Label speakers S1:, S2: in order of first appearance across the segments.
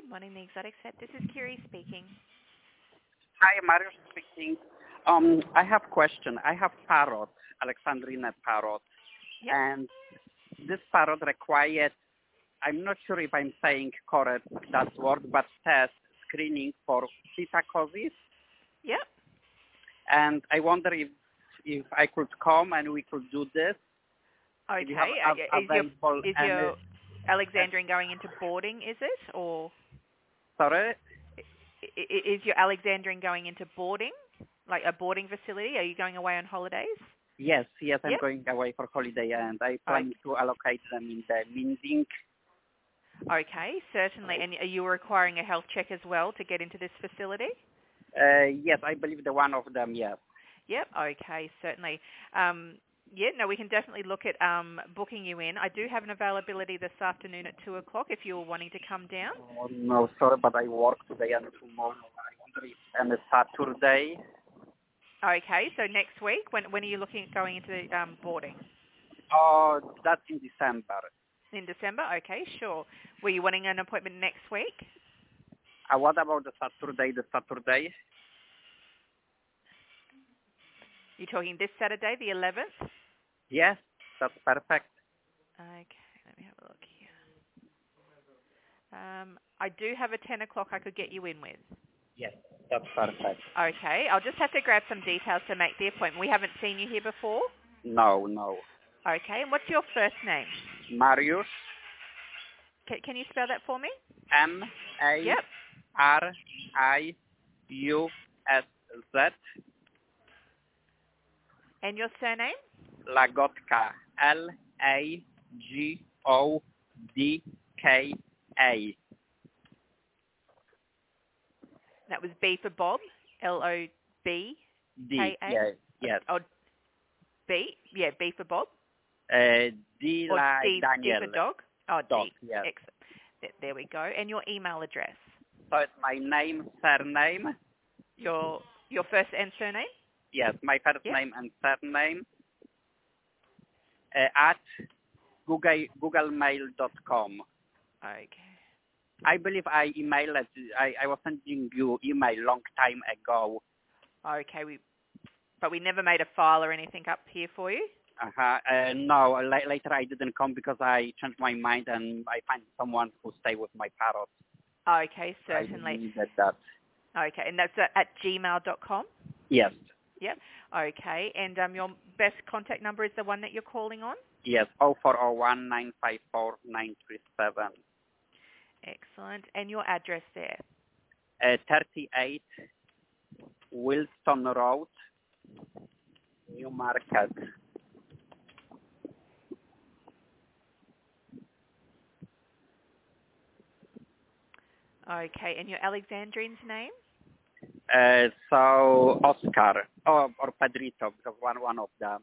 S1: Morning, the Exotic Set. This is Kiri speaking.
S2: Hi, Mario speaking. I have question. I have parrot, Alexandrine parrot,
S1: Yep.
S2: and this parrot required, I'm not sure if I'm saying correct that word, but test screening for psittacosis.
S1: Yep.
S2: And I wonder if I could come and we could do this. If you have
S1: Okay.
S2: available
S1: Is your Alexandrine going into boarding, is it? Or
S2: sorry?
S1: is your Alexandrine going into boarding, like a boarding facility? Are you going away on holidays?
S2: Yes, I'm
S1: Yep.
S2: going away for holiday and I plan to allocate them in the Minding.
S1: Okay, certainly. And are you requiring a health check as well to get into this facility?
S2: Yes, I believe the one of them, yes.
S1: Yep. Okay, certainly. We can definitely look at booking you in. I do have an availability this afternoon at 2 o'clock if you're wanting to come down.
S2: Oh, no, sorry, but I work today and tomorrow. I wonder if and Saturday.
S1: Okay, so next week, when are you looking at going into boarding?
S2: Oh, that's in December.
S1: In December? Okay, sure. Were you wanting an appointment next week?
S2: What about the Saturday?
S1: You're talking this Saturday, the 11th?
S2: Yes, that's perfect.
S1: Okay, let me have a look here. I do have a 10 o'clock I could get you in with.
S2: Yes, that's perfect.
S1: Okay, I'll just have to grab some details to make the appointment. We haven't seen you here before?
S2: No.
S1: Okay, and what's your first name?
S2: Mariusz.
S1: Can you spell that for me? Yep.
S2: Mariusz.
S1: And your surname?
S2: Lagotka. Lagodka.
S1: That was B for Bob, Lobka?
S2: D. Yes.
S1: Oh, B? Yeah, B for Bob.
S2: D
S1: Or
S2: like
S1: D,
S2: Daniel.
S1: D for dog? Oh,
S2: Dog,
S1: D.
S2: yes.
S1: Excellent. There we go. And your email address?
S2: So it's my name, surname.
S1: Your first and surname?
S2: Yes, my first
S1: Yep.
S2: name and surname at googlemail.com.
S1: Okay.
S2: I believe I emailed it. I was sending you email long time ago.
S1: Okay, but we never made a file or anything up here for you?
S2: No, later I didn't come because I changed my mind and I find someone who stay with my parrot.
S1: Okay, certainly.
S2: I needed that.
S1: Okay, and that's at gmail.com?
S2: Yes.
S1: Yep. Okay, and your best contact number is the one that you're calling on?
S2: Yes, 0401 954 937.
S1: Excellent. And your address there?
S2: 38 Wilson Road, Newmarket.
S1: Okay, and your Alexandrine's name?
S2: So Oscar or Pedrito, because one of them.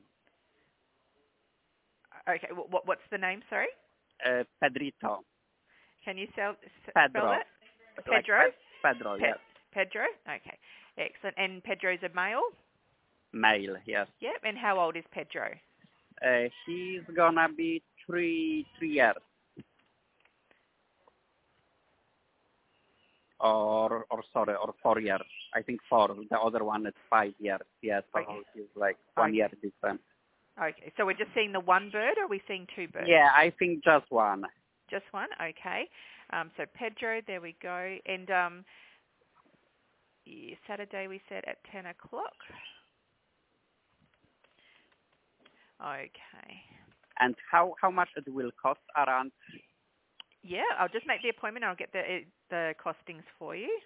S1: Okay, what's the name, sorry?
S2: Pedrito.
S1: Can you spell
S2: Pedro.
S1: that? Pedro?
S2: Like Pedro, yes.
S1: Pedro? Okay, excellent. And Pedro's a male?
S2: Male, yes.
S1: Yep, and how old is Pedro?
S2: He's gonna be three years. Or 4 years. I think 4. The other one is 5 years. Yes, so
S1: Okay.
S2: he's like 1 year different.
S1: Okay, so we're just seeing the one bird, or are we seeing two birds?
S2: Yeah, I think just one.
S1: Just one, okay. So Pedro, there we go. And Saturday we said at 10 o'clock. Okay.
S2: And how much it will cost around?
S1: Yeah, I'll just make the appointment. I'll get the costings for you.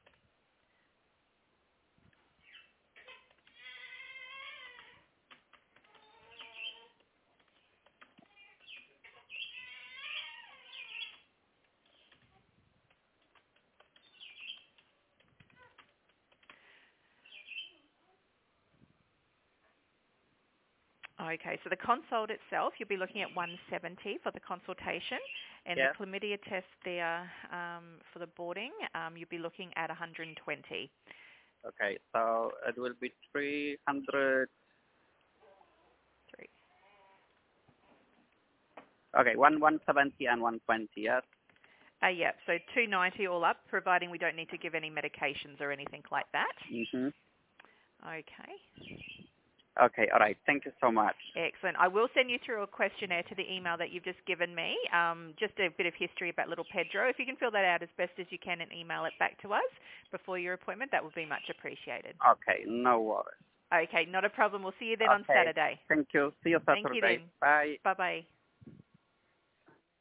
S1: Okay, so the consult itself, you'll be looking at 170 for the consultation, and
S2: Yeah.
S1: the chlamydia test there for the boarding, you'll be looking at 120.
S2: Okay, so it will be 300.
S1: Three.
S2: Okay, 170 and 120, yes?
S1: Yeah, so $290 all up, providing we don't need to give any medications or anything like that.
S2: Mm-hmm.
S1: Okay.
S2: Okay, all right. Thank you so much.
S1: Excellent. I will send you through a questionnaire to the email that you've just given me, just a bit of history about little Pedro. If you can fill that out as best as you can and email it back to us before your appointment, that would be much appreciated.
S2: Okay, no worries.
S1: Okay, not a problem. We'll see you then on Saturday.
S2: Thank you. See you Saturday.
S1: Thank you then.
S2: Bye.
S1: Bye-bye.